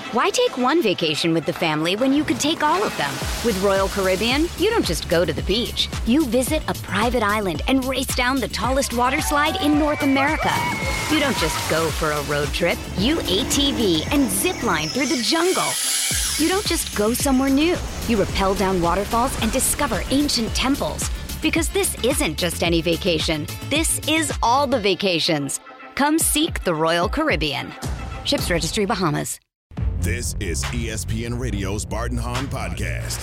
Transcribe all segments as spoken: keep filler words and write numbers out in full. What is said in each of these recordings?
Why take one vacation with the family when you could take all of them? With Royal Caribbean, you don't just go to the beach. You visit a private island and race down the tallest water slide in North America. You don't just go for a road trip. You A T V and zip line through the jungle. You don't just go somewhere new. You rappel down waterfalls and discover ancient temples. Because this isn't just any vacation. This is all the vacations. Come seek the Royal Caribbean. Ships Registry, Bahamas. This is E S P N Radio's Bart and Hahn podcast.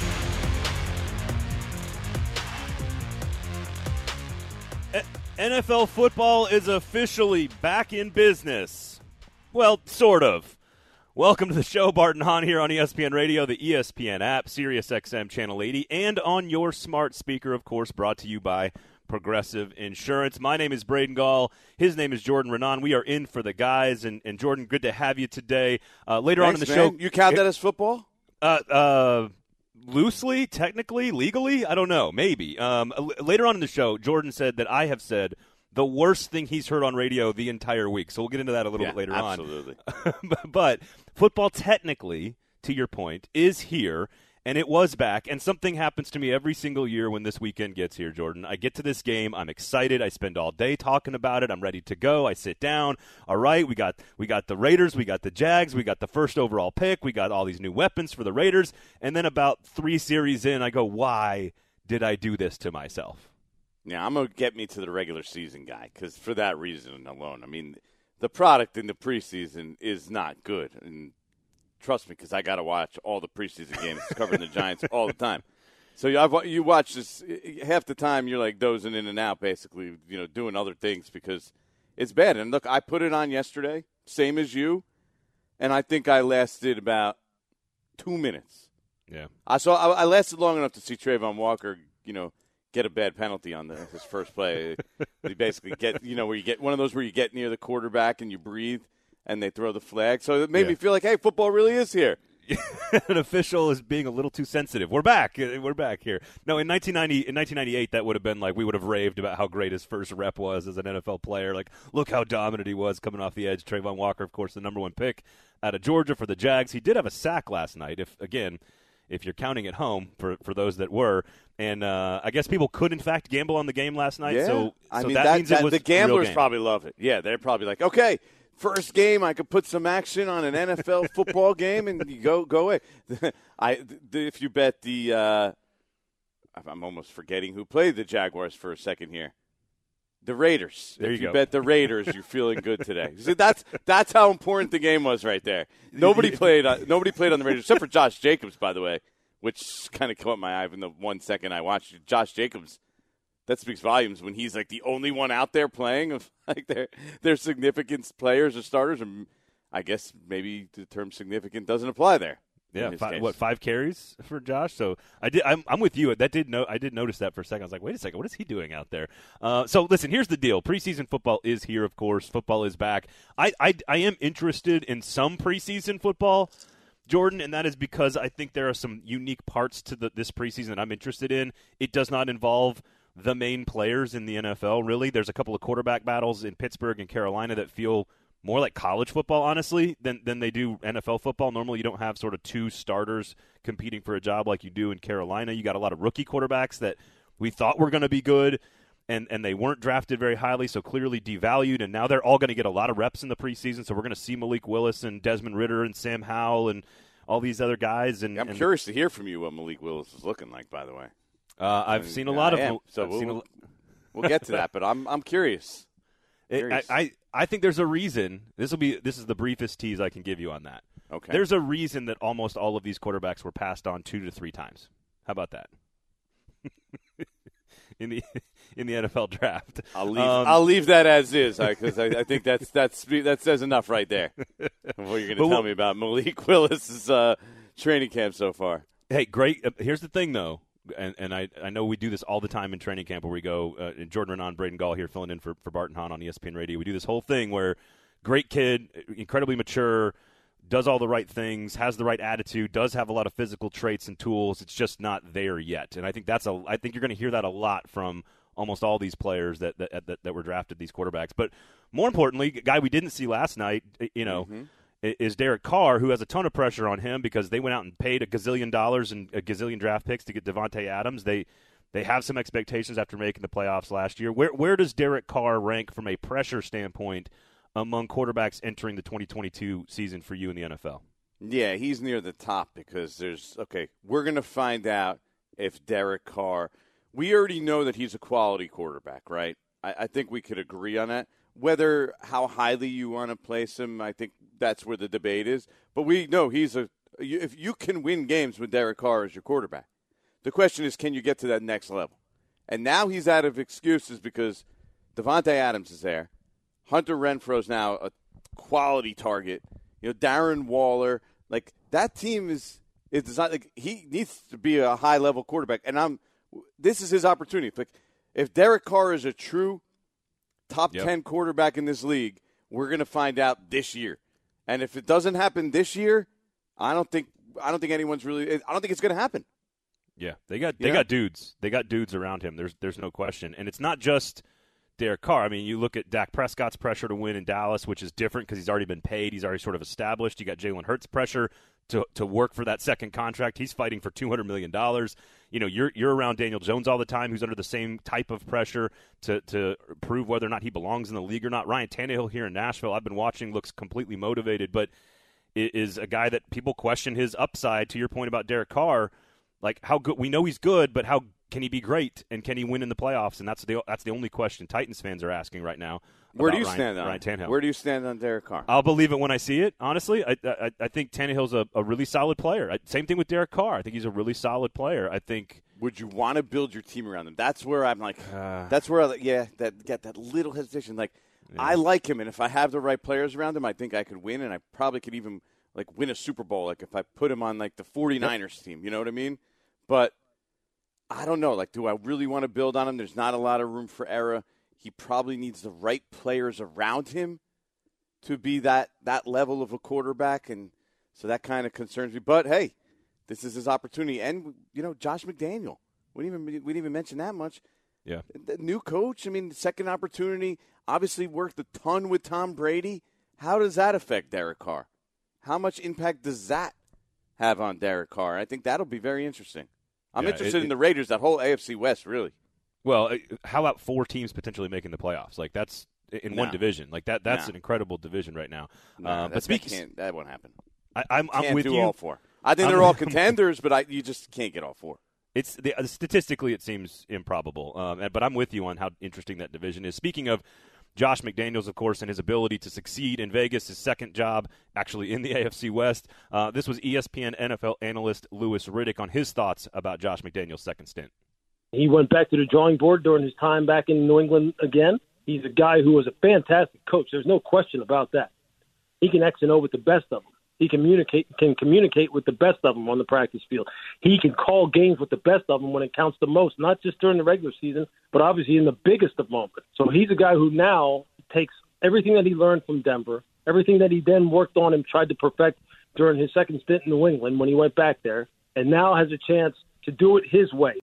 N F L football is officially back in business. Well, sort of. Welcome to the show, Bart and Hahn here on E S P N Radio, the E S P N app, Sirius X M Channel eighty, and on your smart speaker, of course, brought to you by Progressive Insurance. My name is Braden Gall. His name is Jordan Renan. We are in for the guys. And, and Jordan, good to have you today. Uh, later Thanks, on in the man. show. You count that as football? Uh, uh, loosely, technically, legally? I don't know. Maybe. Um, l- later on in the show, Jordan said that I have said the worst thing he's heard on radio the entire week. So we'll get into that a little yeah, bit later absolutely. on. Absolutely. But football, technically, to your point, is here. And it was back, and something happens to me every single year when this weekend gets here, Jordan. I get to this game, I'm excited, I spend all day talking about it, I'm ready to go, I sit down. All right, we got we got the Raiders, we got the Jags, we got the first overall pick, we got all these new weapons for the Raiders, and then about three series in, I go, why did I do this to myself? Yeah, I'm going to get me to the regular season guy, because for that reason alone, I mean, the product in the preseason is not good, and trust me, because I got to watch all the preseason games covering the Giants all the time. So I've, you watch this half the time. You're like dozing in and out, basically, you know, doing other things because it's bad. And look, I put it on yesterday, same as you, and I think I lasted about two minutes. Yeah, I saw I, I lasted long enough to see Trayvon Walker, you know, get a bad penalty on the, his first play. He basically get, you know, where you get one of those where you get near the quarterback and you breathe. And they throw the flag. So it made yeah. me feel like, hey, football really is here. An official is being a little too sensitive. We're back. We're back here. No, in nineteen ninety, in nineteen ninety-eight, that would have been like we would have raved about how great his first rep was as an N F L player. Like, look how dominant he was coming off the edge. Trayvon Walker, of course, the number one pick out of Georgia for the Jags. He did have a sack last night. If again, if you're counting at home for for those that were, and uh, I guess people could in fact gamble on the game last night. Yeah. So, I so mean that, that, means that, it was the gamblers a real game. probably love it. Yeah, they're probably like, okay. First game, I could put some action on an N F L football game, and you go go away. I the, if you bet the, uh, I'm almost forgetting who played the Jaguars for a second here. The Raiders. There if you you go. bet the Raiders, you're feeling good today. See, that's that's how important the game was right there. Nobody played. On, nobody played on the Raiders except for Josh Jacobs, by the way, which kind of caught my eye in the one second I watched it. Josh Jacobs. That speaks volumes when he's like the only one out there playing of like their their significant players or starters. And I guess maybe the term significant doesn't apply there. Yeah, five, what five carries for Josh? So I did. I'm, I'm with you. That did no. I did notice that for a second. I was like, wait a second, what is he doing out there? Uh, so listen, here's the deal. Preseason football is here, of course. Football is back. I I, I am interested in some preseason football, Jordan, and that is because I think there are some unique parts to the, this preseason that I'm interested in. It does not involve the main players in the N F L, really. There's a couple of quarterback battles in Pittsburgh and Carolina that feel more like college football, honestly, than than they do N F L football. Normally, you don't have sort of two starters competing for a job like you do in Carolina. You got a lot of rookie quarterbacks that we thought were going to be good, and, and they weren't drafted very highly, so clearly devalued, and now they're all going to get a lot of reps in the preseason, so we're going to see Malik Willis and Desmond Ridder and Sam Howell and all these other guys. And Yeah, I'm and curious to hear from you what Malik Willis is looking like, by the way. Uh, I've I mean, seen a lot I of am. So I've we'll, seen a, we'll get to that, but I'm I'm curious. It, I, I I think there's a reason. This will be this is the briefest tease I can give you on that. Okay. There's a reason that almost all of these quarterbacks were passed on two to three times. How about that? in the in the N F L draft, I'll leave. Um, I'll leave that as is because I, I think that's that's that says enough right there. What you're going to tell we'll, me about Malik Willis's uh, training camp so far? Hey, great. Uh, here's the thing, though. And, and I, I know we do this all the time in training camp where we go, uh, Jordan Renan, Braden Gall here filling in for, for Bart and Hahn on E S P N Radio. We do this whole thing where great kid, incredibly mature, does all the right things, has the right attitude, does have a lot of physical traits and tools. It's just not there yet. And I think that's a, I think you're going to hear that a lot from almost all these players that, that, that, that were drafted, these quarterbacks. But more importantly, a guy we didn't see last night, you know, mm-hmm. is Derek Carr, who has a ton of pressure on him because they went out and paid a gazillion dollars and a gazillion draft picks to get Devontae Adams. They they have some expectations after making the playoffs last year. Where where does Derek Carr rank from a pressure standpoint among quarterbacks entering the twenty twenty-two season for you in the N F L? Yeah, he's near the top because there's – okay, we're going to find out if Derek Carr – we already know that he's a quality quarterback, right? I, I think we could agree on that. Whether how highly you want to place him, I think that's where the debate is. But we know he's a – if you can win games with Derek Carr as your quarterback. The question is, can you get to that next level? And now he's out of excuses because Devontae Adams is there. Hunter Renfro's now a quality target. You know, Darren Waller, like that team is is designed. Like he needs to be a high level quarterback, and I'm. This is his opportunity. Like if Derek Carr is a true top yep. ten quarterback in this league, we're going to find out this year. And if it doesn't happen this year, I don't think I don't think anyone's really. I don't think it's going to happen. Yeah, they got they yeah. got dudes. They got dudes around him. There's there's no question, and it's not just Derek Carr. I mean, you look at Dak Prescott's pressure to win in Dallas, which is different because he's already been paid. He's already sort of established. You got Jalen Hurts' pressure to to work for that second contract. He's fighting for two hundred million dollars. You know, you're you're around Daniel Jones all the time, who's under the same type of pressure to to prove whether or not he belongs in the league or not. Ryan Tannehill here in Nashville, I've been watching, looks completely motivated, but is a guy that people question his upside. To your point about Derek Carr, like how good we know he's good, but how can he be great, and can he win in the playoffs? And that's the that's the only question Titans fans are asking right now. Where do you Ryan, stand on Ryan Tannehill? Where do you stand on Derek Carr? I'll believe it when I see it. Honestly, I I, I think Tannehill's a, a really solid player. I, same thing with Derek Carr. I think he's a really solid player. I think. Would you want to build your team around him? That's where I'm like. Uh, that's where I, yeah, that get that little hesitation. Like yeah. I like him, and if I have the right players around him, I think I could win, and I probably could even like win a Super Bowl. Like if I put him on like the 49ers yep. team, you know what I mean? But. I don't know. Like, do I really want to build on him? There's not a lot of room for error. He probably needs the right players around him to be that, that level of a quarterback, and so that kind of concerns me. But, hey, this is his opportunity. And, you know, Josh McDaniel. We didn't even, we didn't even mention that much. Yeah. The new coach, I mean, second opportunity, obviously worked a ton with Tom Brady. How does that affect Derek Carr? How much impact does that have on Derek Carr? I think that'll be very interesting. I'm yeah, interested it, in the Raiders, that whole A F C West, really. Well, how about four teams potentially making the playoffs? Like that's in no. one division. Like that. That's no. an incredible division right now. No, uh, that, but speaking, that, can't, that won't happen. I, I'm, I'm can't with do you. all four. I think I'm, they're all contenders, but I, you just can't get all four. It's the, statistically it seems improbable. Um, but I'm with you on how interesting that division is. Speaking of Josh McDaniels, of course, and his ability to succeed in Vegas, his second job actually in the A F C West. Uh, this was E S P N N F L analyst Louis Riddick on his thoughts about Josh McDaniels' second stint. He went back to the drawing board during his time back in New England again. He's a guy who was a fantastic coach. There's no question about that. He can X and O with the best of them. He communicate can communicate with the best of them on the practice field. He can call games with the best of them when it counts the most, not just during the regular season, but obviously in the biggest of moments. So he's a guy who now takes everything that he learned from Denver, everything that he then worked on and tried to perfect during his second stint in New England when he went back there, and now has a chance to do it his way.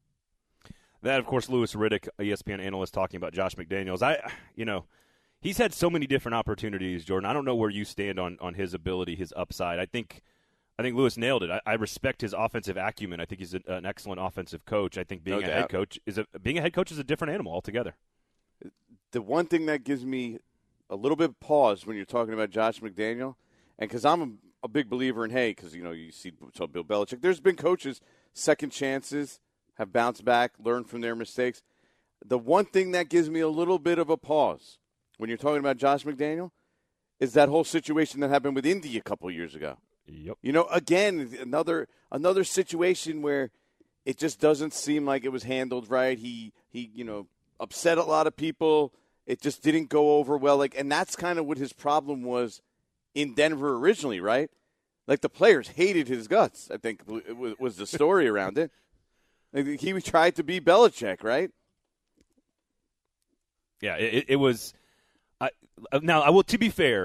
That, of course, Louis Riddick, E S P N analyst, talking about Josh McDaniels. I, you know, he's had so many different opportunities, Jordan. I don't know where you stand on, on his ability, his upside. I think I think Louis nailed it. I, I respect his offensive acumen. I think he's a, an excellent offensive coach. I think being No a doubt. head coach is a being a head coach is a different animal altogether. The one thing that gives me a little bit of pause when you're talking about Josh McDaniel, and because I'm a, a big believer in, hey, because, you know, you see so Bill Belichick, there's been coaches, second chances, have bounced back, learned from their mistakes. The one thing that gives me a little bit of a pause when you're talking about Josh McDaniel is that whole situation that happened with Indy a couple years ago. Yep. You know, again, another another situation where it just doesn't seem like it was handled right. He, he you know, upset a lot of people. It just didn't go over well. Like, and that's kind of what his problem was in Denver originally, right? Like, the players hated his guts, I think, was the story around it. Like, he tried to be Belichick, right? Yeah, it, it was. I, now, I will. To be fair,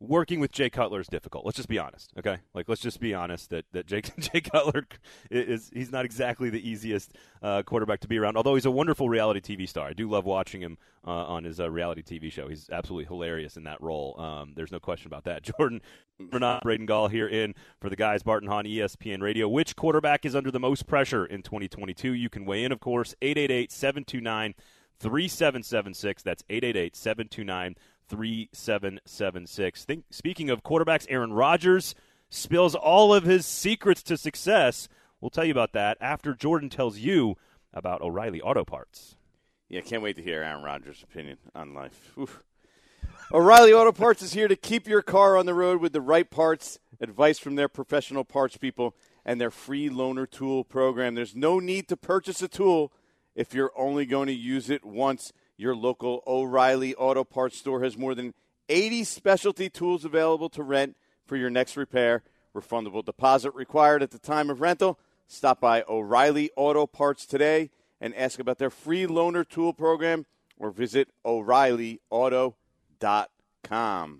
working with Jay Cutler is difficult. Let's just be honest, okay? Like, let's just be honest that that Jay, Jay Cutler is he's not exactly the easiest uh, quarterback to be around. Although he's a wonderful reality T V star, I do love watching him uh, on his uh, reality T V show. He's absolutely hilarious in that role. Um, there's no question about that. Jordan Renan, Braden Gall here in for the guys. Bart and Hahn, E S P N Radio. Which quarterback is under the most pressure in twenty twenty-two? You can weigh in, of course. eight eight eight, seven two nine, three seven seven six. That's eight eight eight, seven two nine, three seven seven six. Think, speaking of quarterbacks, Aaron Rodgers spills all of his secrets to success. We'll tell you about that after Jordan tells you about O'Reilly Auto Parts. Yeah, can't wait to hear Aaron Rodgers' opinion on life. Oof. O'Reilly Auto Parts is here to keep your car on the road with the right parts, advice from their professional parts people, and their free loaner tool program. There's no need to purchase a tool if you're only going to use it once. Your local O'Reilly Auto Parts store has more than eighty specialty tools available to rent for your next repair. Refundable deposit required at the time of rental. Stop by O'Reilly Auto Parts today and ask about their free loaner tool program or visit O'Reilly Auto dot com.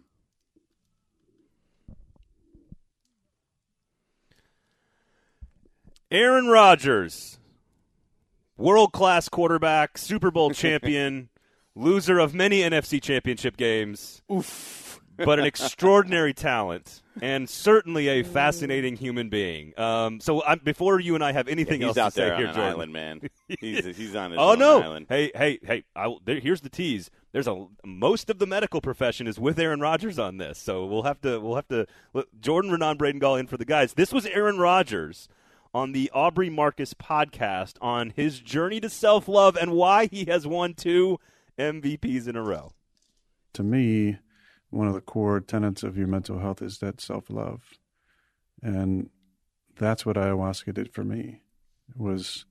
Aaron Rodgers, world-class quarterback, Super Bowl champion, loser of many N F C championship games, Oof. but an extraordinary talent and certainly a fascinating human being. Um, so I'm, before you and I have anything yeah, else out to say there here, on an Jordan. island, man. He's, he's on his oh, own no. island. Hey, hey, hey, I will, there, here's the tease. There's a most of the medical profession is with Aaron Rodgers on this, so we'll have to we'll have to look, Jordan Renan, Braden Gall in for the guys. This was Aaron Rodgers on the Aubrey Marcus podcast on his journey to self-love and why he has won two M V Ps in a row. To me, one of the core tenets of your mental health is that self-love. And that's what ayahuasca did for me, was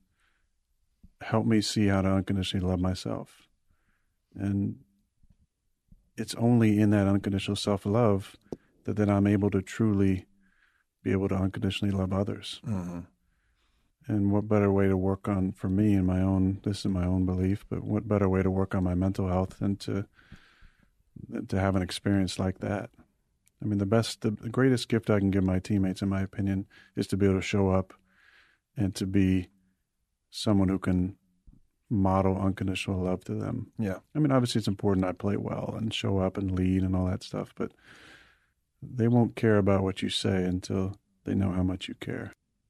help me see how to unconditionally love myself. And it's only in that unconditional self-love that then I'm able to truly be able to unconditionally love others. Mm-hmm. And what better way to work on, for me in my own, this is my own belief, but what better way to work on my mental health than to than to have an experience like that? I mean, the best, the greatest gift I can give my teammates, in my opinion, is to be able to show up and to be someone who can model unconditional love to them. Yeah. I mean, obviously it's important I play well and show up and lead and all that stuff, but they won't care about what you say until they know how much you care.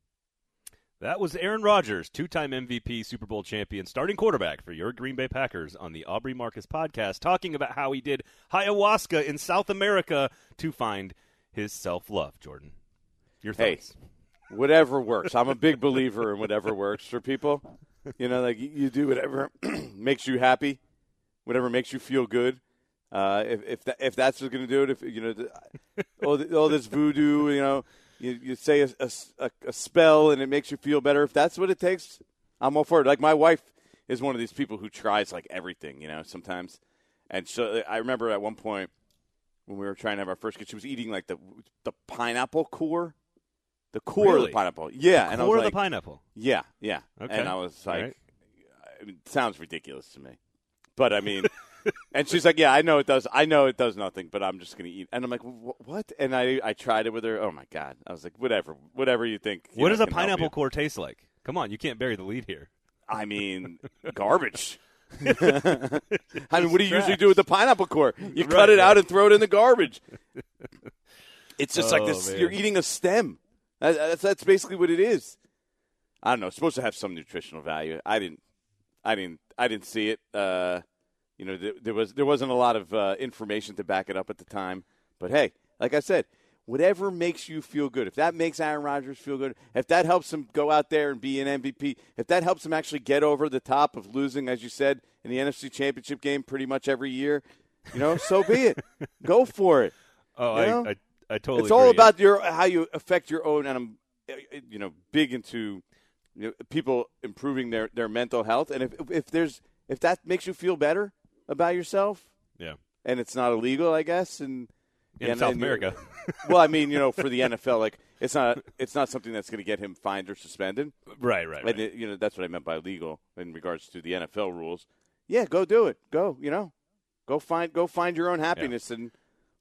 That was Aaron Rodgers, two-time M V P, Super Bowl champion, starting quarterback for your Green Bay Packers on the Aubrey Marcus podcast, talking about how he did ayahuasca in South America to find his self-love. Jordan, your thoughts? Hey, whatever works. I'm a big believer in whatever works for people. You know, like you do whatever makes you happy, whatever makes you feel good. Uh, if if, that, if that's what's going to do it, if you know, all, the, all this voodoo, you know. You, you say a, a, a spell and it makes you feel better. If that's what it takes, I'm all for it. Like my wife is one of these people who tries like everything, you know, sometimes. And so I remember at one point when we were trying to have our first kid, she was eating like the the pineapple core, the core really? of the pineapple. Yeah, the and core I was of like, the pineapple. Yeah, yeah. Okay. And I was like, right. I mean, it sounds ridiculous to me, but I mean. And she's like, yeah, I know it does. I know it does nothing, but I'm just going to eat. And I'm like, what? And I, I tried it with her. Oh, my God. I was like, whatever. Whatever you think. You what know, does a can help pineapple you. core taste like? Come on, you can't bury the lead here. I mean, garbage. I mean, what do you usually do with the pineapple core? You Right, cut it right. out and throw it in the garbage. It's just Oh, like this. man. You're eating a stem. That, that's, that's basically what it is. I don't know. It's supposed to have some nutritional value. I didn't. I didn't. I didn't see it. Uh, You know, there, there was there wasn't a lot of uh, information to back it up at the time. But hey, like I said, whatever makes you feel good. If that makes Aaron Rodgers feel good, if that helps him go out there and be an M V P, if that helps him actually get over the top of losing, as you said, in the N F C Championship game pretty much every year, you know, so be it. Go for it. Oh, You know? I, I I totally. It's all agree. about your how you affect your own. And I'm, you know, big into you know, people improving their, their mental health. And if if there's if that makes you feel better about yourself, Yeah. and it's not illegal, I guess, and in and, South and, America. Well, I mean, you know, for the N F L, like it's not it's not something that's going to get him fined or suspended. right, right, right. And it, you know, that's what I meant by legal in regards to the N F L rules. Yeah, go do it. Go, you know, go find go find your own happiness, and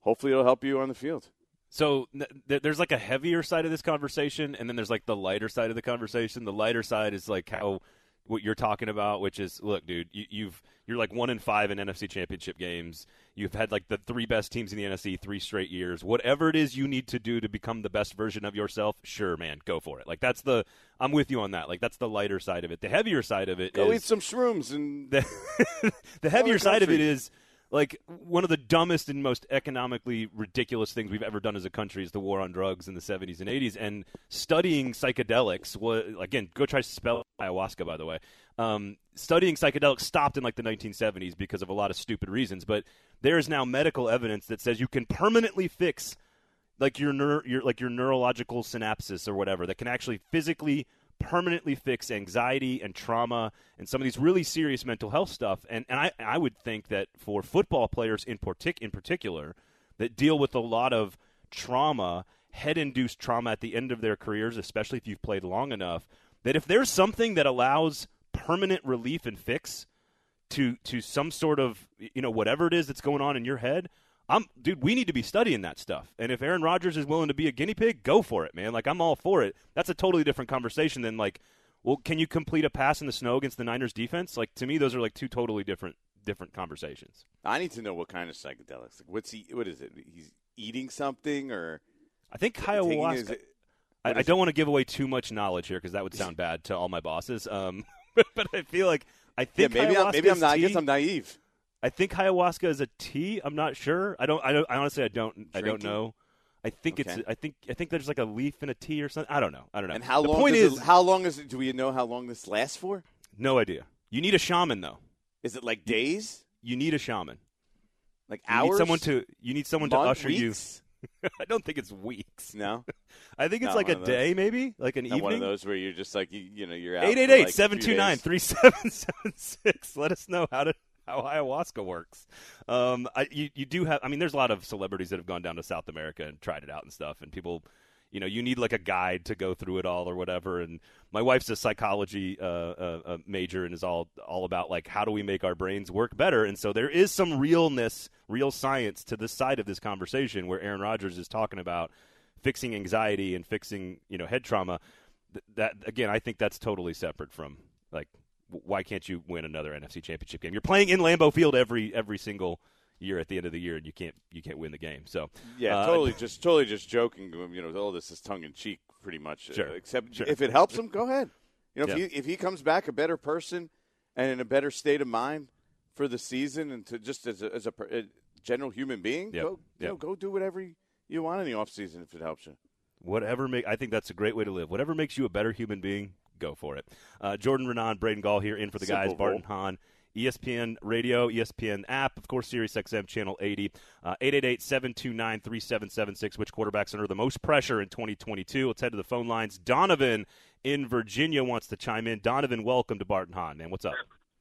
hopefully it'll help you on the field. So th- there's like a heavier side of this conversation, and then there's like the lighter side of the conversation. The lighter side is like how what you're talking about, which is, look, dude, you, you've you're like one in five in N F C Championship games. You've had like the three best teams in the N F C three straight years. Whatever it is you need to do to become the best version of yourself, sure, man, go for it. Like that's the I'm with you on that. Like that's the lighter side of it. The heavier side of it go is eat some shrooms and the, the heavier side of it country. is. Like, one of the dumbest and most economically ridiculous things we've ever done as a country is the war on drugs in the seventies and eighties. And studying psychedelics, was, again, go try to spell ayahuasca, by the way. Um, studying psychedelics stopped in, like, the nineteen seventies because of a lot of stupid reasons. But there is now medical evidence that says you can permanently fix, like, your, neur- your, like, your neurological synapses or whatever, that can actually physically permanently fix anxiety and trauma and some of these really serious mental health stuff. And and I, I would think that for football players in partic- in particular that deal with a lot of trauma, head-induced trauma at the end of their careers, especially if you've played long enough, that if there's something that allows permanent relief and fix to to some sort of, you know, whatever it is that's going on in your head, I'm, dude, we need to be studying that stuff. And if Aaron Rodgers is willing to be a guinea pig, go for it, man. Like, I'm all for it. That's a totally different conversation than, like, well, can you complete a pass in the snow against the Niners defense? Like, to me, those are, like, two totally different different conversations. I need to know what kind of psychedelics. Like, what's he? What is it? He's eating something, or I think ayahuasca. His, I, I don't want to give away too much knowledge here because that would sound bad to all my bosses. Um, but, but I feel like I think yeah, maybe I'm, maybe I'm not. Tea. I guess I'm naive. I think ayahuasca is a tea. I'm not sure. I don't. I don't. I honestly, I don't. Drinking? I don't know. I think okay. it's. I think. I think there's like a leaf in a tea or something. I don't know. I don't know. And how the long? point does is, it, how long is it? Do we know how long this lasts for? No idea. You need a shaman though. Is it like days? You need a shaman. Like you hours? Need someone to. You need someone Month, to usher weeks? you. I don't think it's weeks. No. I think it's Not like a one of day, those. maybe like an Not evening. one of those where you're just like you, you know you're out. eight eight eight, seven two nine, three seven seven six. Let us know how to. How ayahuasca works. Um, I, you, you do have, I mean, there's a lot of celebrities that have gone down to South America and tried it out and stuff. And people, you know, you need like a guide to go through it all or whatever. And my wife's a psychology uh, uh, uh, major and is all, all about like, how do we make our brains work better? And so there is some realness, real science to this side of this conversation where Aaron Rodgers is talking about fixing anxiety and fixing, you know, head trauma. Th- that, again, I think that's totally separate from like, why can't you win another N F C Championship game? You're playing in Lambeau Field every every single year at the end of the year, and you can't you can't win the game. So yeah, uh, totally, just totally just joking. You know, all this is tongue in cheek, pretty much. Sure, uh, except sure. if it helps him, go ahead. You know, yeah. if he if he comes back a better person and in a better state of mind for the season, and to just as a, as a, a general human being, yep. go you yep. know, go do whatever you, you want in the off season if it helps you. Whatever make I think that's a great way to live. Whatever makes you a better human being. Go for it. Uh, Jordan Renan, Braden Gall here in for the Simple guys. Barton Hahn, E S P N Radio, E S P N app, of course, Sirius X M Channel eighty, uh, eight eight eight, seven two nine, three seven seven six. Which quarterback's under the most pressure in twenty twenty-two? Let's head to the phone lines. Donovan in Virginia wants to chime in. Donovan, welcome to Barton Hahn, man. What's up?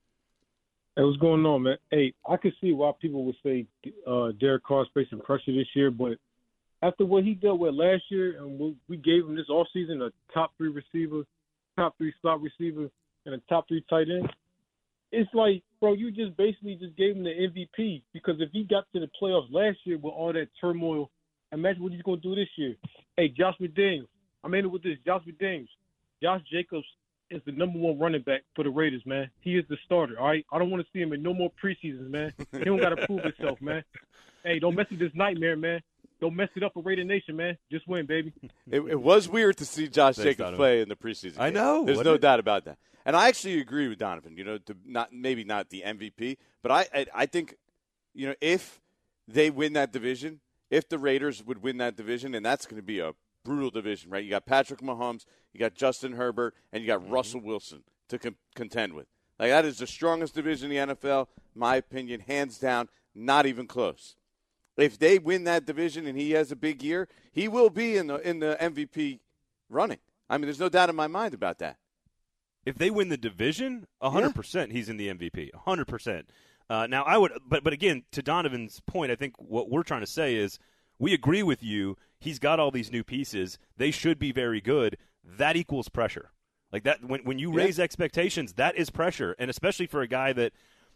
Hey, what's going on, man? Hey, I could see why people would say uh, Derek Carr's facing pressure this year, but after what he dealt with last year, and we, we gave him this offseason a top three receiver, top three slot receiver, and a top three tight end, it's like, bro, you just basically just gave him the M V P, because if he got to the playoffs last year with all that turmoil, imagine what he's going to do this year. Hey, Josh McDaniels, I'm in it with this. Josh McDaniels, Josh Jacobs is the number one running back for the Raiders, man. He is the starter, all right? I don't want to see him in no more preseasons, man. He don't got to prove himself, man. Hey, don't mess with this nightmare, man. Don't mess it up for Raider Nation, man. Just win, baby. It, it was weird to see Josh Thanks, Jacobs Donovan. play in the preseason. I game. know. There's What no did- doubt about that. And I actually agree with Donovan. You know, to not maybe not the M V P, but I, I I think, you know, if they win that division, if the Raiders would win that division, and that's going to be a brutal division, right? You got Patrick Mahomes, you got Justin Herbert, and you got Mm-hmm. Russell Wilson to com- contend with. Like, that is the strongest division in the N F L, my opinion, hands down, not even close. If they win that division and he has a big year, he will be in the in the M V P running. I mean, there's no doubt in my mind about that. If they win the division, one hundred percent he's in the M V P, one hundred percent. Uh, now, I would, but but again, to Donovan's point, I think what we're trying to say is we agree with you. He's got all these new pieces. They should be very good. That equals pressure. Like that, when when you Yeah. raise expectations, that is pressure, and especially for a guy that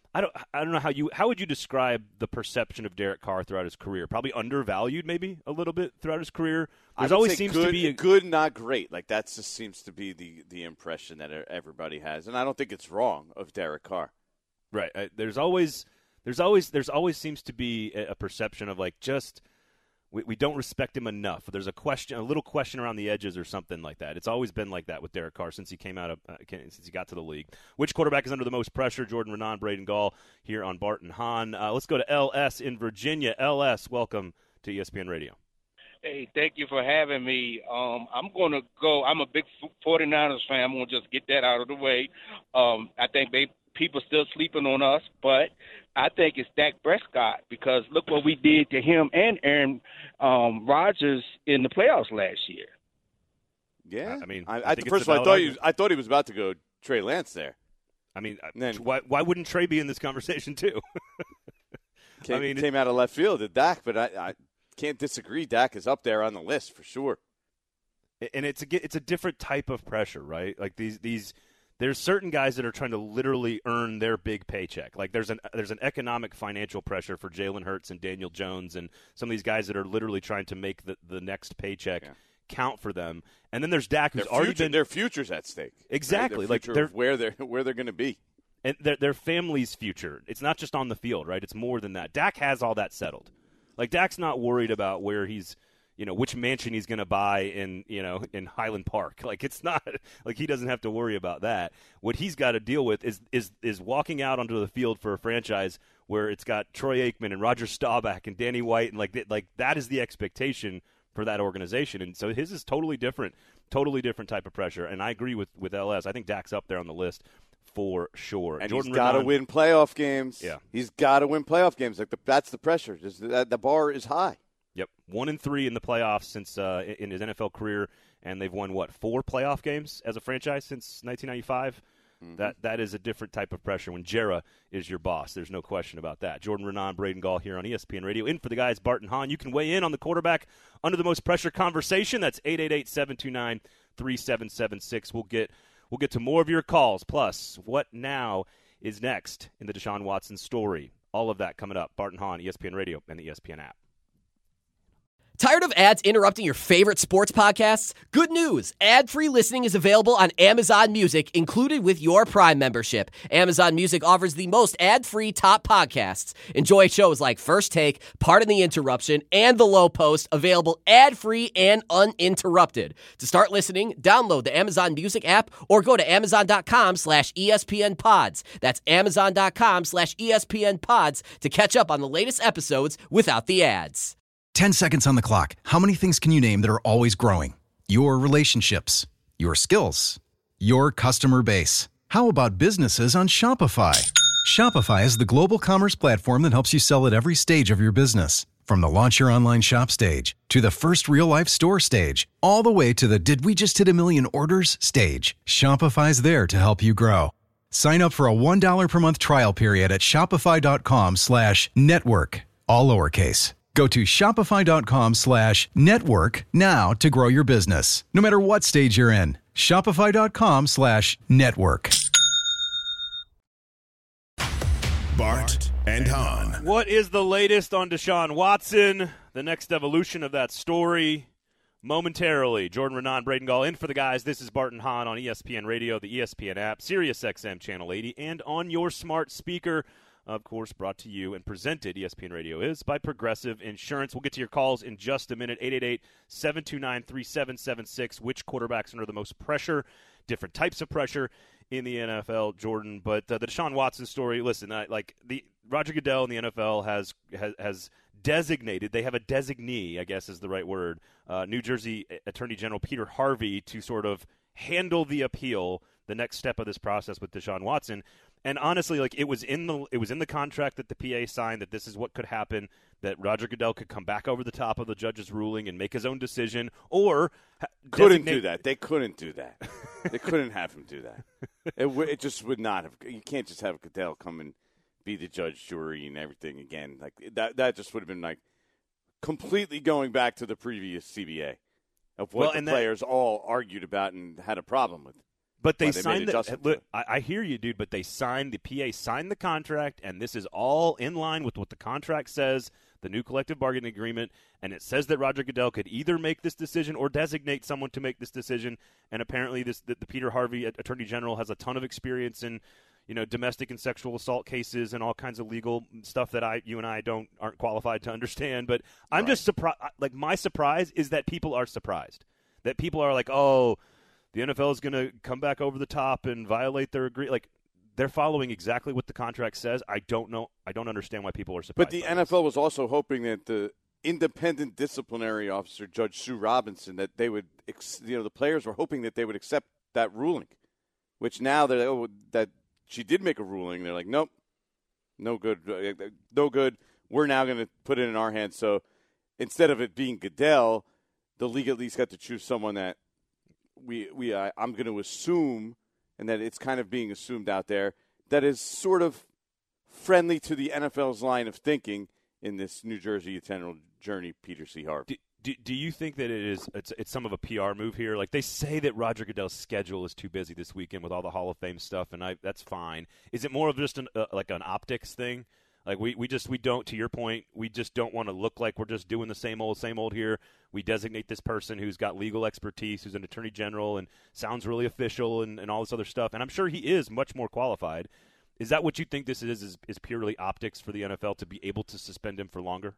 I don't I don't know how you how would you describe the perception of Derek Carr throughout his career? Probably undervalued, maybe a little bit throughout his career. There's always seems good, to be a good, not great. Like that just seems to be the the impression that everybody has, and I don't think it's wrong of Derek Carr. Right. Uh, there's always there's always there's always seems to be a, a perception of like just we, we don't respect him enough. There's a question, a little question around the edges or something like that. It's always been like that with Derek Carr since he came out of uh, since he got to the league. Which quarterback is under the most pressure? Jordan Renan, Braden Gall here on Bart and Hahn. Uh, let's go to L S in Virginia. L S, welcome to E S P N Radio. Hey, thank you for having me. Um, I'm going to go. I'm a big forty-niners fan. I'm going to just get that out of the way. Um, I think they, people still sleeping on us, but I think it's Dak Prescott because look what we did to him and Aaron um, Rodgers in the playoffs last year. Yeah, I mean, I, I I, think first it's of all, I thought, he was, argument. I thought he was about to go Trey Lance there. I mean, then, why why wouldn't Trey be in this conversation too? came, I mean, came out of left field at Dak, but I, I can't disagree. Dak is up there on the list for sure. And it's a it's a different type of pressure, right? Like these these. There's certain guys that are trying to literally earn their big paycheck. Like there's an there's an economic financial pressure for Jalen Hurts and Daniel Jones and some of these guys that are literally trying to make the, the next paycheck yeah. count for them. And then there's Dak, who's their already future, been their future's at stake. Exactly, right? like they're where they're where they're going to be, and their their family's future. It's not just on the field, right? It's more than that. Dak has all that settled. Like Dak's not worried about where he's. You know, which mansion he's going to buy in, you know, in Highland Park. Like it's not like he doesn't have to worry about that. What he's got to deal with is is is walking out onto the field for a franchise where it's got Troy Aikman and Roger Staubach and Danny White and like like that is the expectation for that organization. And so his is totally different, totally different type of pressure. And I agree with with L S. I think Dak's up there on the list for sure. And Jordan he's got to win playoff games. Yeah, he's got to win playoff games. Like the, that's the pressure. Just the, the bar is high. Yep, one and three in the playoffs since uh, in his N F L career, and they've won what four playoff games as a franchise since nineteen ninety-five. Mm-hmm. That that is a different type of pressure when Jera is your boss. There's no question about that. Jordan Renan, Braden Gall here on E S P N Radio. In for the guys, Bart and Hahn. You can weigh in on the quarterback under the most pressure conversation. That's eight eight eight, seven two nine, three seven seven six. We'll get we'll get to more of your calls. Plus, what now is next in the Deshaun Watson story? All of that coming up. Bart and Hahn, E S P N Radio and the E S P N app. Tired of ads interrupting your favorite sports podcasts? Good news! Ad-free listening is available on Amazon Music, included with your Prime membership. Amazon Music offers the most ad-free top podcasts. Enjoy shows like First Take, Pardon the Interruption, and The Low Post, available ad-free and uninterrupted. To start listening, download the Amazon Music app or go to amazon.com slash ESPN pods. That's amazon.com slash ESPN pods to catch up on the latest episodes without the ads. Ten seconds on the clock. How many things can you name that are always growing? Your relationships, your skills, your customer base. How about businesses on Shopify? Shopify is the global commerce platform that helps you sell at every stage of your business. From the launch your online shop stage to the first real-life store stage, all the way to the did we just hit a million orders stage. Shopify's there to help you grow. Sign up for a one dollar per month trial period at shopify.com slash network, all lowercase. Go to shopify.com slash network now to grow your business, no matter what stage you're in. Shopify.com slash network. Bart and Hahn. What is the latest on Deshaun Watson? The next evolution of that story momentarily. Jordan Renan, Braden Gall in for the guys. This is Bart and Hahn on E S P N Radio, the E S P N app, Sirius X M Channel eighty, and on your smart speaker. Of course, brought to you and presented, E S P N Radio is, by Progressive Insurance. We'll get to your calls in just a minute. eight eight eight, seven two nine, three seven seven six. Which quarterbacks under the most pressure? Different types of pressure in the N F L, Jordan. But uh, the Deshaun Watson story, listen, I, like the Roger Goodell in the N F L has has, has designated, they have a designee, I guess is the right word, uh, New Jersey Attorney General Peter Harvey to sort of handle the appeal, the next step of this process with Deshaun Watson. And honestly, like it was in the it was in the contract that the P A signed that this is what could happen, that Roger Goodell could come back over the top of the judge's ruling and make his own decision, or ha- couldn't designate- do that. They couldn't do that. They couldn't have him do that. It, w- it just would not have. You can't just have Goodell come and be the judge, jury, and everything again. Like that. That just would have been like completely going back to the previous C B A of what Well, the and that- players all argued about and had a problem with. But they Well, they signed made the. adjustments. Look, I, I hear you, dude. But they signed the P A signed the contract, and this is all in line with what the contract says, the new collective bargaining agreement, and it says that Roger Goodell could either make this decision or designate someone to make this decision. And apparently, this the, the Peter Harvey Attorney General has a ton of experience in, you know, domestic and sexual assault cases and all kinds of legal stuff that I, you and I don't aren't qualified to understand. But I'm Right. just surprised. Like my surprise is that people are surprised. That people are like, oh, the N F L is going to come back over the top and violate their agree. Like they're following exactly what the contract says. I don't know. I don't understand why people are surprised. But the by N F L this. was also hoping that the independent disciplinary officer, Judge Sue Robinson, that they would, ex- you know, the players were hoping that they would accept that ruling, which now they're oh, that she did make a ruling. They're like, nope, no good, uh, no good. We're now going to put it in our hands. So instead of it being Goodell, the league at least got to choose someone that we we uh, I'm going to assume, and that it's kind of being assumed out there, that is sort of friendly to the N F L's line of thinking in this New Jersey eternal journey, Peter C. Harvey. Do, do, do you think that it is it's, it's some of a P R move here? Like they say that Roger Goodell's schedule is too busy this weekend with all the Hall of Fame stuff, and I that's fine. Is it more of just an uh, like an optics thing? Like we, we just we don't, to your point, we just don't want to look like we're just doing the same old same old here. We designate this person who's got legal expertise, who's an attorney general, and sounds really official and, and all this other stuff. And I'm sure he is much more qualified. Is that what you think this is, is? Is purely optics for the N F L to be able to suspend him for longer?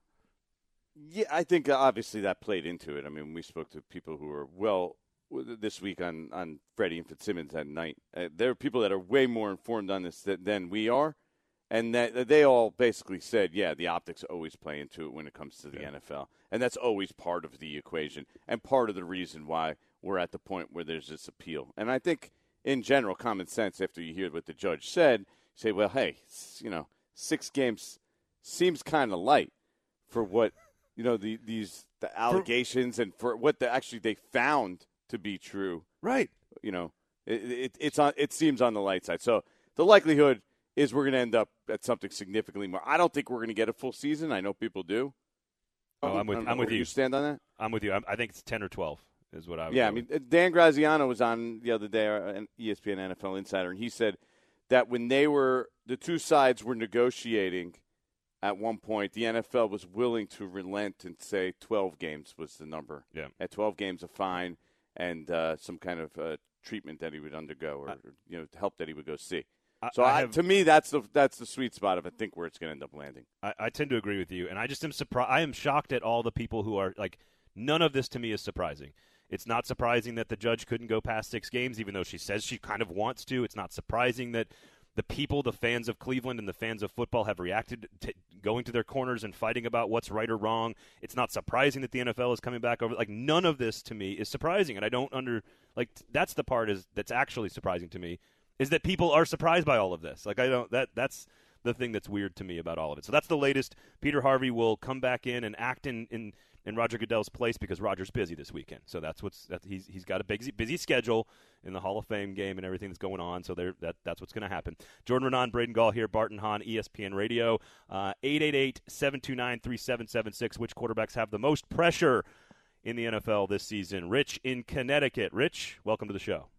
Yeah, I think uh, obviously that played into it. I mean, we spoke to people who were, well, this week on, on Freddie and Fitzsimmons at night. Uh, there are people that are way more informed on this than, than we are. And that they all basically said, yeah, the optics always play into it when it comes to the yeah. N F L. And that's always part of the equation and part of the reason why we're at the point where there's this appeal. And I think, in general, common sense, after you hear what the judge said, you say, well, hey, you know, six games seems kind of light for what, you know, the, these the allegations for, and for what the, actually they found to be true. Right. You know, it, it, it's on, it seems on the light side. So the likelihood is we're going to end up at something significantly more. I don't think we're going to get a full season. I know people do. Oh, I'm with, I'm with you. you stand on that? I'm with you. I'm, I think it's ten or twelve is what I would Yeah, I with. mean, Dan Graziano was on the other day, an E S P N N F L Insider, and he said that when they were, the two sides were negotiating at one point, the N F L was willing to relent and say twelve games was the number. Yeah. At twelve games, a fine and uh, some kind of uh, treatment that he would undergo or, you know, help that he would go see. So I I, have, to me, that's the that's the sweet spot of I think where it's going to end up landing. I, I tend to agree with you, and I just am surprised. I am shocked at all the people who are like, none of this to me is surprising. It's not surprising that the judge couldn't go past six games, even though she says she kind of wants to. It's not surprising that the people, the fans of Cleveland and the fans of football have reacted to going to their corners and fighting about what's right or wrong. It's not surprising that the N F L is coming back over. Like, none of this to me is surprising, and I don't under like that's the part is that's actually surprising to me. Is that people are surprised by all of this. Like, I don't, that, that's the thing that's weird to me about all of it. So that's the latest. Peter Harvey will come back in and act in, in, in Roger Goodell's place because Roger's busy this weekend. So that's what's, that, he's, he's got a busy, busy schedule in the Hall of Fame game and everything that's going on. So there, that, that's what's going to happen. Jordan Renan, Braden Gall here, Barton Hahn, E S P N Radio, uh, eight eight eight, seven two nine, three seven seven six. Which quarterbacks have the most pressure in the N F L this season? Rich in Connecticut. Rich, welcome to the show.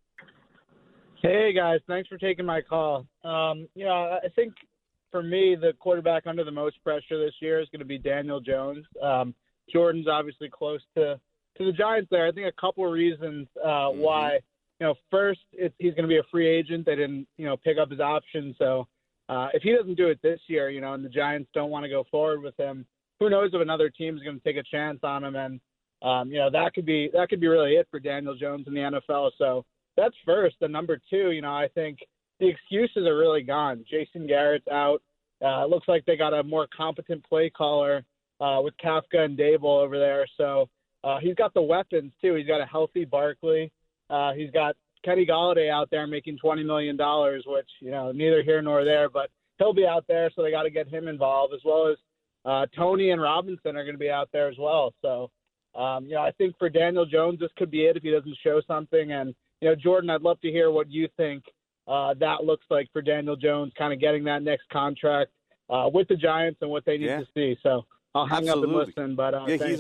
Hey, guys. Thanks for taking my call. Um, you know, I think for me, the quarterback under the most pressure this year is going to be Daniel Jones. Um, Jordan's obviously close to, to the Giants there. I think a couple of reasons uh, mm-hmm. why. You know, first, it's, he's going to be a free agent. They didn't, you know, pick up his option. So uh, if he doesn't do it this year, you know, and the Giants don't want to go forward with him, who knows if another team is going to take a chance on him. And, um, you know, that could be that could be really it for Daniel Jones in the N F L. So that's first. And number two, you know, I think the excuses are really gone. Jason Garrett's out. Uh, it looks like they got a more competent play caller uh, with Kafka and Dable over there. So uh, he's got the weapons, too. He's got a healthy Barkley. Uh, he's got Kenny Golladay out there making twenty million dollars, which, you know, neither here nor there. But he'll be out there, so they got to get him involved, as well as uh, Tony and Robinson are going to be out there as well. So, um, you know, I think for Daniel Jones, this could be it if he doesn't show something. And you know, Jordan, I'd love to hear what you think uh, that looks like for Daniel Jones, kind of getting that next contract uh, with the Giants and what they need yeah. to see. So I'll hang Absolutely. up and listen. But uh, yeah, thanks, he's on. guys.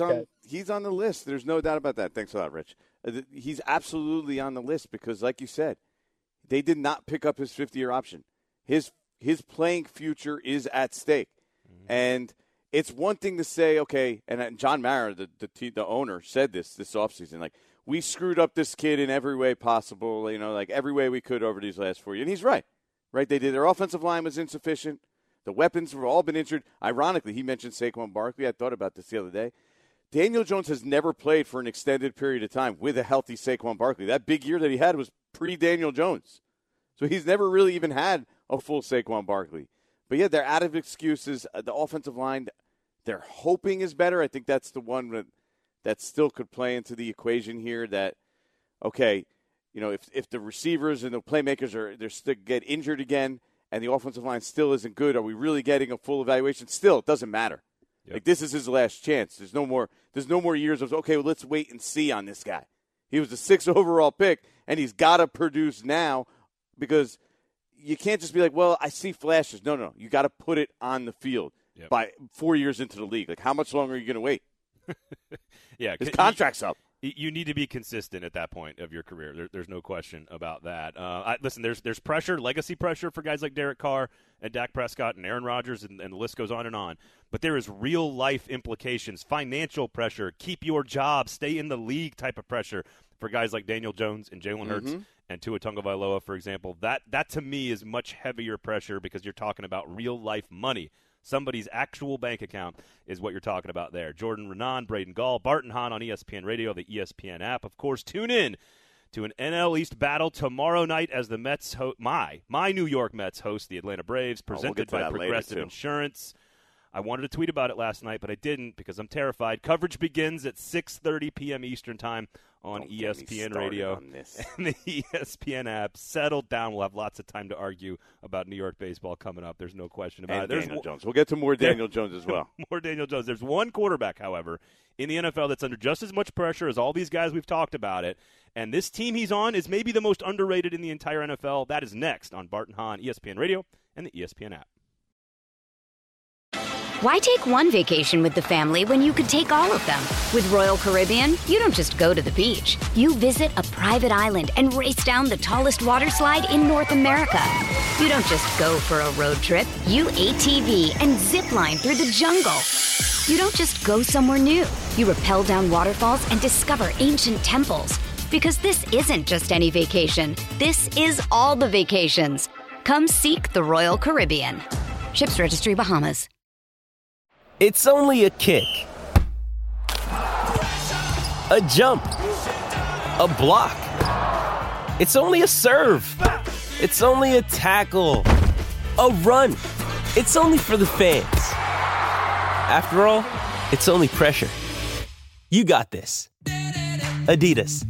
he's on the list. There's no doubt about that. Thanks a lot, Rich. Uh, he's absolutely on the list because, like you said, they did not pick up his fifty-year option. His his playing future is at stake. Mm-hmm. And it's one thing to say, okay, and John Mara, the, the the owner, said this this offseason, like, we screwed up this kid in every way possible, you know, like every way we could over these last four years. And he's right, right? They did. Their offensive line was insufficient. The weapons have all been injured. Ironically, he mentioned Saquon Barkley. I thought about this the other day. Daniel Jones has never played for an extended period of time with a healthy Saquon Barkley. That big year that he had was pre-Daniel Jones. So he's never really even had a full Saquon Barkley. But, yeah, they're out of excuses. The offensive line, they're hoping is better. I think that's the one that, that still could play into the equation here that, okay, you know, if if the receivers and the playmakers are they're still get injured again and the offensive line still isn't good, are we really getting a full evaluation? Still, it doesn't matter. Yep. Like, this is his last chance. There's no more There's no more years of, okay, well, let's wait and see on this guy. He was a sixth overall pick, and he's got to produce now because you can't just be like, well, I see flashes. No, no, you got to put it on the field yep. by four years into the league. Like, how much longer are you going to wait? yeah, his contract's you, up. You need to be consistent at that point of your career. There, there's no question about that. Uh, I, listen, there's there's pressure, legacy pressure for guys like Derek Carr and Dak Prescott and Aaron Rodgers, and, and the list goes on and on. But there is real-life implications, financial pressure, keep your job, stay in the league type of pressure for guys like Daniel Jones and Jalen Hurts mm-hmm. and Tua Tagovailoa, for example. That, that, to me, is much heavier pressure because you're talking about real-life money. Somebody's actual bank account is what you're talking about there. Jordan Renan, Braden Gall, Barton Hahn on E S P N Radio, the E S P N app. Of course, tune in to an N L East battle tomorrow night as the Mets, ho- my my New York Mets host the Atlanta Braves, presented oh, we'll by Progressive Insurance. I wanted to tweet about it last night, but I didn't because I'm terrified. Coverage begins at six thirty p.m. Eastern Time on Don't E S P N Radio this. and the E S P N app. Settle down. We'll have lots of time to argue about New York baseball coming up. There's no question about and it. There's Daniel w- Jones. We'll get to more Daniel Jones as well. more Daniel Jones. There's one quarterback, however, in the N F L that's under just as much pressure as all these guys we've talked about it. And this team he's on is maybe the most underrated in the entire N F L. That is next on Barton Hahn, E S P N Radio, and the E S P N app. Why take one vacation with the family when you could take all of them? With Royal Caribbean, you don't just go to the beach. You visit a private island and race down the tallest water slide in North America. You don't just go for a road trip. You A T V and zip line through the jungle. You don't just go somewhere new. You rappel down waterfalls and discover ancient temples. Because this isn't just any vacation. This is all the vacations. Come seek the Royal Caribbean. Ships Registry, Bahamas. It's only a kick, a jump, a block. It's only a serve. It's only a tackle, a run. It's only for the fans. After all, it's only pressure. You got this. Adidas.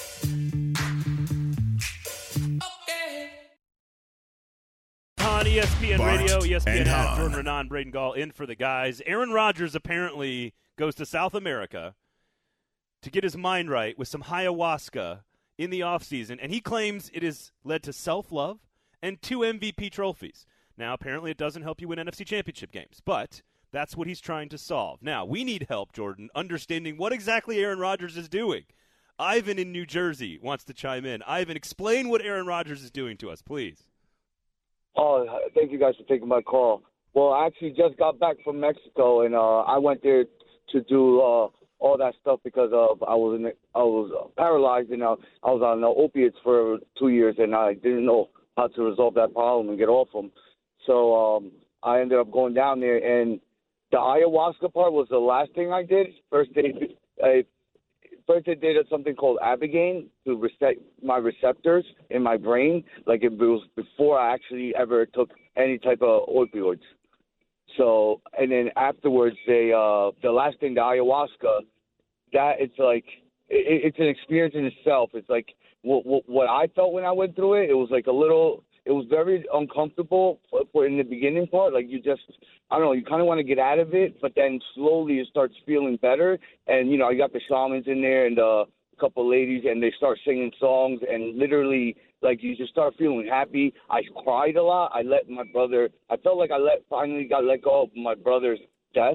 On E S P N Bart Radio, E S P N and app, Hahn. Jordan Renan, Braden Gall in for the guys. Aaron Rodgers apparently goes to South America to get his mind right with some ayahuasca in the offseason, and he claims it has led to self-love and two M V P trophies. Now, apparently it doesn't help you win N F C championship games, but that's what he's trying to solve. Now, we need help, Jordan, understanding what exactly Aaron Rodgers is doing. Ivan in New Jersey wants to chime in. Ivan, explain what Aaron Rodgers is doing to us, please. Oh, thank you guys for taking my call. Well, I actually just got back from Mexico, and uh, I went there to do uh, all that stuff because of I was in, I was paralyzed and uh, I was on uh, opiates for two years, and I didn't know how to resolve that problem and get off them. So um, I ended up going down there, and the ayahuasca part was the last thing I did. First, they I, first they did something called Ibogaine to reset my receptors in my brain, like it was before I actually ever took any type of opioids. So, and then afterwards, they uh, the last thing, the ayahuasca, that it's like it, it's an experience in itself. It's like what, what what I felt when I went through it. It was like a little. It was very uncomfortable for, for in the beginning part. Like you just, I don't know, you kind of want to get out of it, but then slowly it starts feeling better. And, you know, you got the shamans in there and uh, a couple of ladies, and they start singing songs, and literally, like, you just start feeling happy. I cried a lot. I let my brother, I felt like I let finally got let go of my brother's death.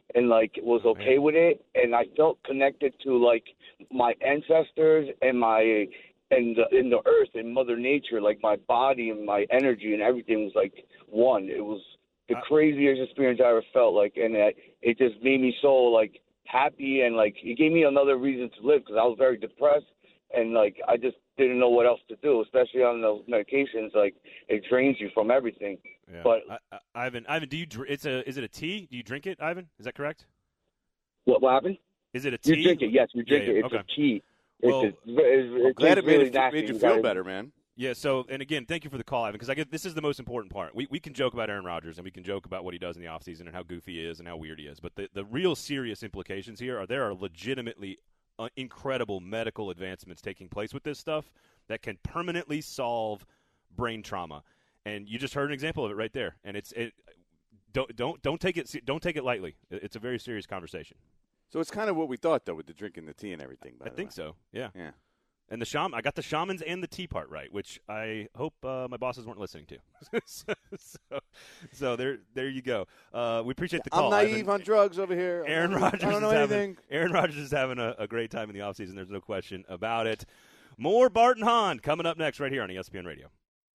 and like was okay with it, and I felt connected to like my ancestors and my and the, in the earth and Mother Nature. Like my body and my energy and everything was like one. It was the craziest experience I ever felt. Like, and it, it just made me so like happy, and like it gave me another reason to live because I was very depressed, and like I just didn't know what else to do, especially on those medications. Like it drains you from everything. Yeah. But I, I, Ivan, Ivan, do you? Dr- it's a. Is it a tea? Do you drink it, Ivan? Is that correct? what, what happened? Is it a tea? You drink it, yes. You drink Yeah, yeah, it. It's okay. a tea. Well, it's, a, it's, I'm it's glad it made, really it, nasty. made you You feel gotta- better, man. Yeah, so, and again, thank you for the call, Ivan, because I get this is the most important part. We we can joke about Aaron Rodgers, and we can joke about what he does in the offseason and how goofy he is and how weird he is, but the, the real serious implications here are there are legitimately uh, incredible medical advancements taking place with this stuff that can permanently solve brain trauma. And you just heard an example of it right there. And it's it don't don't don't take it don't take it lightly. It's a very serious conversation. So it's kind of what we thought, though, with the drinking the tea and everything. By I the think way. so. Yeah. Yeah. And the shaman, I got the shamans and the tea part right, which I hope uh, my bosses weren't listening to. so, so, so there, there you go. Uh, we appreciate the call. I'm naive Ivan. on drugs over here. Aaron I Rodgers don't know is anything. having Aaron Rodgers is having a, a great time in the offseason. There's no question about it. More Bart and Hahn coming up next right here on E S P N Radio.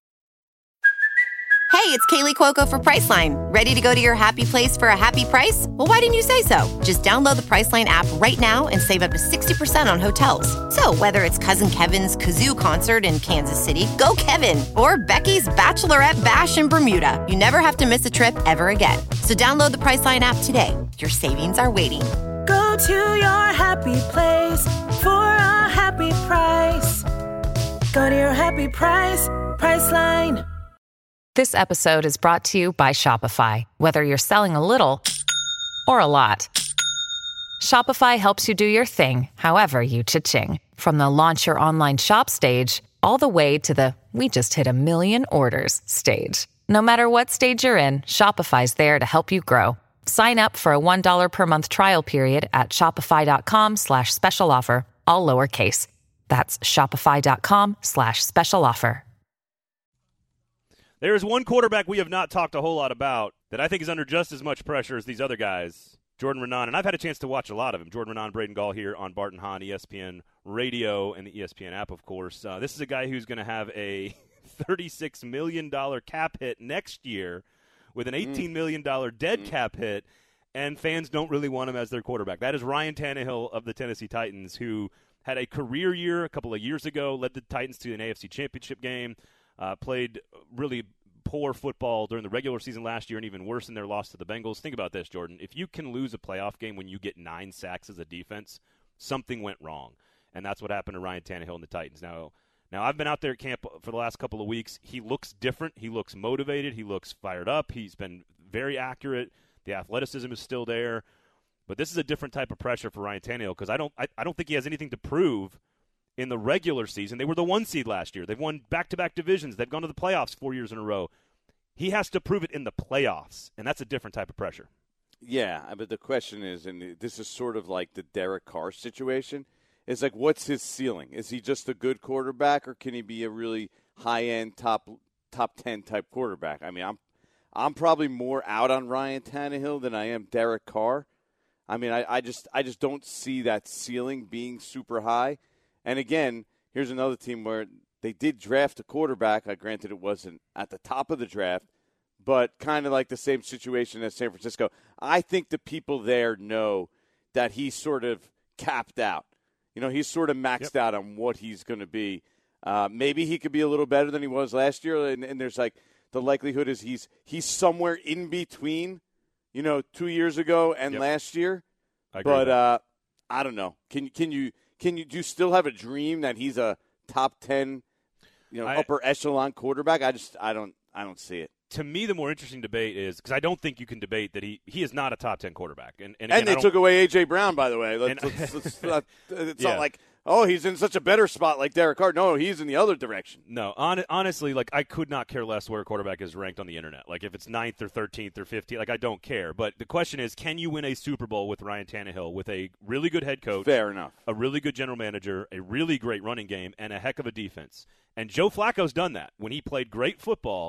Hey, it's Kaylee Cuoco for Priceline. Ready to go to your happy place for a happy price? Well, why didn't you say so? Just download the Priceline app right now and save up to sixty percent on hotels. So whether it's Cousin Kevin's Kazoo Concert in Kansas City, go Kevin, or Becky's Bachelorette Bash in Bermuda, you never have to miss a trip ever again. So download the Priceline app today. Your savings are waiting. Go to your happy place for a happy price. Go to your happy price, Priceline. This episode is brought to you by Shopify. Whether you're selling a little or a lot, Shopify helps you do your thing, however you cha-ching. From the launch your online shop stage, all the way to the we just hit a million orders stage. No matter what stage you're in, Shopify's there to help you grow. Sign up for a one dollar per month trial period at shopify.com slash special offer, all lowercase. That's shopify.com slash special offer. There is one quarterback we have not talked a whole lot about that I think is under just as much pressure as these other guys, Jordan Raanan. And I've had a chance to watch a lot of him. Jordan Raanan, Braden Gall here on Bart and Hahn, E S P N Radio, and the E S P N app, of course. Uh, this is a guy who's going to have a thirty-six million dollars cap hit next year with an eighteen million dollars dead cap hit, and fans don't really want him as their quarterback. That is Ryan Tannehill of the Tennessee Titans, who had a career year a couple of years ago, led the Titans to an A F C Championship game. Uh, played really poor football during the regular season last year, and even worse in their loss to the Bengals. Think about this, Jordan. If you can lose a playoff game when you get nine sacks as a defense, something went wrong. And that's what happened to Ryan Tannehill and the Titans. Now, now I've been out there at camp for the last couple of weeks. He looks different. He looks motivated. He looks fired up. He's been very accurate. The athleticism is still there. But this is a different type of pressure for Ryan Tannehill because I don't, I, I don't think he has anything to prove in the regular season. They were the one seed last year. They've won back-to-back divisions. They've gone to the playoffs four years in a row. He has to prove it in the playoffs, and that's a different type of pressure. Yeah, but the question is, and this is sort of like the Derek Carr situation, is like, what's his ceiling? Is he just a good quarterback, or can he be a really high-end, top top ten type quarterback? I mean, I'm I'm probably more out on Ryan Tannehill than I am Derek Carr. I mean, I, I just I just don't see that ceiling being super high. And again, here's another team where they did draft a quarterback. I granted it wasn't at the top of the draft, but kind of like the same situation as San Francisco. I think the people there know that he's sort of capped out. You know, he's sort of maxed yep. out on what he's going to be. Uh, maybe he could be a little better than he was last year, and, and there's like the likelihood is he's he's somewhere in between, you know, two years ago and yep. last year. I agree but with that. uh, I don't know. Can can you can you do you still have a dream that he's a top ten, you know, I, upper echelon quarterback? I just I don't I don't see it. To me, the more interesting debate is because I don't think you can debate that he, he is not a top ten quarterback. And and, again, and they took away A J. Brown, by the way. Let's, and, let's, let's, uh, it's yeah. not like, oh, he's in such a better spot like Derek Carr. No, he's in the other direction. No, on, honestly, like I could not care less where a quarterback is ranked on the internet. Like if it's ninth or thirteenth or fifteenth, like I don't care. But the question is, can you win a Super Bowl with Ryan Tannehill with a really good head coach, fair enough, a really good general manager, a really great running game, and a heck of a defense? And Joe Flacco's done that when he played great football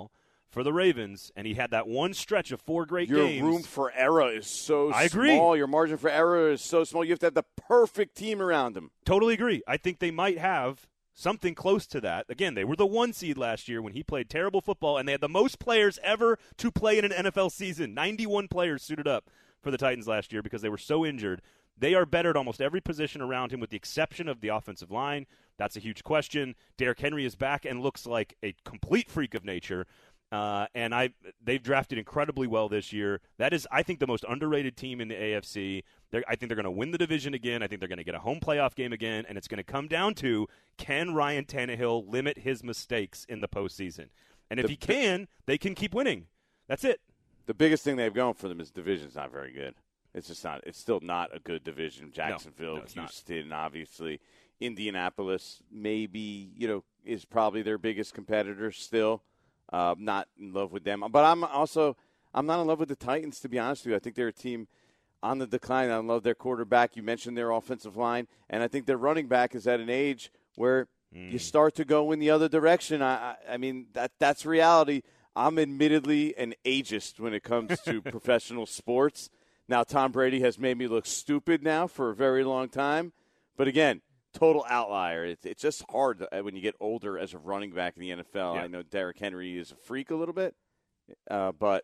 for the Ravens, and he had that one stretch of four great Your games. Your room for error is so I agree. small. Your margin for error is so small. You have to have the perfect team around him. Totally agree. I think they might have something close to that. Again, they were the one seed last year when he played terrible football, and they had the most players ever to play in an N F L season. ninety-one players suited up for the Titans last year because they were so injured. They are better at almost every position around him with the exception of the offensive line. That's a huge question. Derrick Henry is back and looks like a complete freak of nature. Uh, and I, they've drafted incredibly well this year. That is, I think, the most underrated team in the A F C. They're, I think they're going to win the division again. I think they're going to get a home playoff game again. And it's going to come down to, can Ryan Tannehill limit his mistakes in the postseason? And if The- he can, they can keep winning. That's it. The biggest thing they've going for them is the division's not very good. It's just not. It's still not a good division. Jacksonville, no, it's not. Houston, obviously, Indianapolis, maybe you know, is probably their biggest competitor still. Uh, not in love with them, but I'm also I'm not in love with the Titans. To be honest with you, I think they're a team on the decline. I love their quarterback. You mentioned their offensive line, and I think their running back is at an age where mm. you start to go in the other direction. I, I, I mean that that's reality. I'm admittedly an ageist when it comes to professional sports. Now, Tom Brady has made me look stupid now for a very long time. But, again, total outlier. It's, it's just hard when you get older as a running back in the N F L. Yeah. I know Derrick Henry is a freak a little bit, uh, but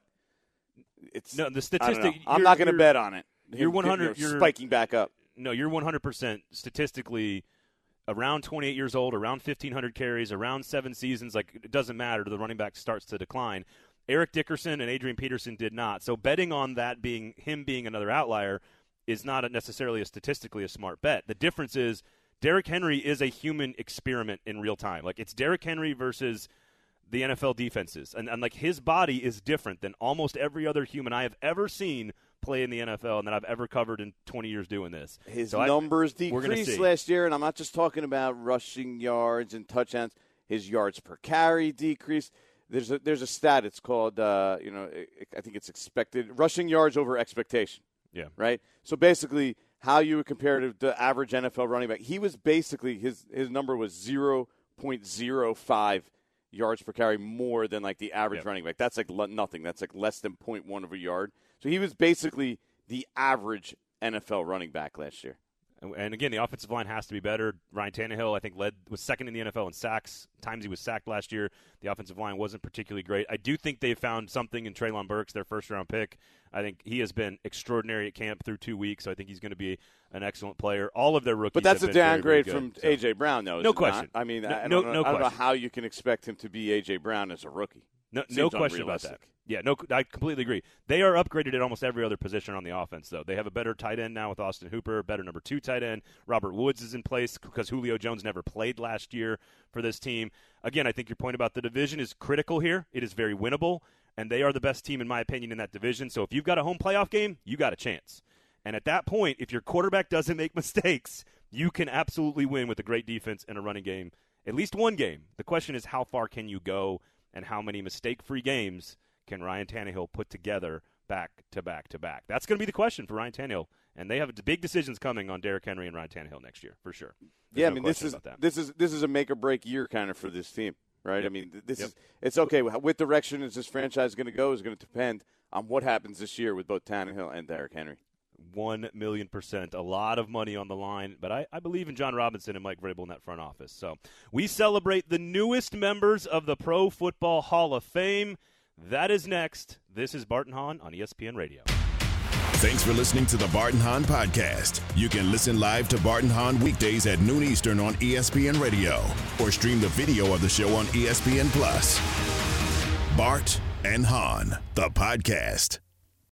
it's no, the statistic. I'm not going to bet on it. You're one hundred. You're you're spiking back up. No, you're one hundred percent statistically around twenty-eight years old, around fifteen hundred carries, around seven seasons. Like, it doesn't matter. The running back starts to decline. Eric Dickerson and Adrian Peterson did not. So betting on that being him being another outlier is not a necessarily a statistically a smart bet. The difference is Derrick Henry is a human experiment in real time. Like, it's Derrick Henry versus the N F L defenses. And, and like, his body is different than almost every other human I have ever seen play in the N F L and that I've ever covered in twenty years doing this. His so numbers I, decreased last year, and I'm not just talking about rushing yards and touchdowns. His yards per carry decreased. There's a there's a stat. It's called uh, you know I think it's expected rushing yards over expectation. Yeah. Right. So basically, how you would compare to the average N F L running back, he was basically his his number was zero point zero five yards per carry more than like the average yeah. running back. That's like nothing. That's like less than zero point one of a yard. So he was basically the average N F L running back last year. And again, the offensive line has to be better. Ryan Tannehill, I think, led was second in the N F L in sacks. Times he was sacked last year. The offensive line wasn't particularly great. I do think they found something in Treylon Burks, their first-round pick. I think he has been extraordinary at camp through two weeks, so I think he's going to be an excellent player. All of their rookies But that's have a been downgrade very, very good, from so. A J. Brown, though. No question. Not? I mean, no, I, no, don't know, no I don't know question. how you can expect him to be A J. Brown as a rookie. No, Seems no question about unrealistic. that. Yeah, no, I completely agree. They are upgraded at almost every other position on the offense, though. They have a better tight end now with Austin Hooper, better number two tight end. Robert Woods is in place because Julio Jones never played last year for this team. Again, I think your point about the division is critical here. It is very winnable, and they are the best team, in my opinion, in that division. So if you've got a home playoff game, you got a chance. And at that point, if your quarterback doesn't make mistakes, you can absolutely win with a great defense and a running game. At least one game. The question is, how far can you go and how many mistake-free games can Ryan Tannehill put together back to back to back? That's going to be the question for Ryan Tannehill, and they have big decisions coming on Derrick Henry and Ryan Tannehill next year for sure. There's yeah, no I mean this question is about that. this is this is a make or break year kind of for this team, right? Yep. I mean this Yep. is it's okay. What direction is this franchise going to go is going to depend on what happens this year with both Tannehill and Derrick Henry. One million percent. A lot of money on the line, but I, I believe in John Robinson and Mike Vrabel in that front office. So we celebrate the newest members of the Pro Football Hall of Fame. That is next. This is Bart and Hahn on E S P N Radio. Thanks for listening to the Bart and Hahn podcast. You can listen live to Bart and Hahn weekdays at noon Eastern on E S P N Radio or stream the video of the show on E S P N Plus. Bart and Hahn, the podcast.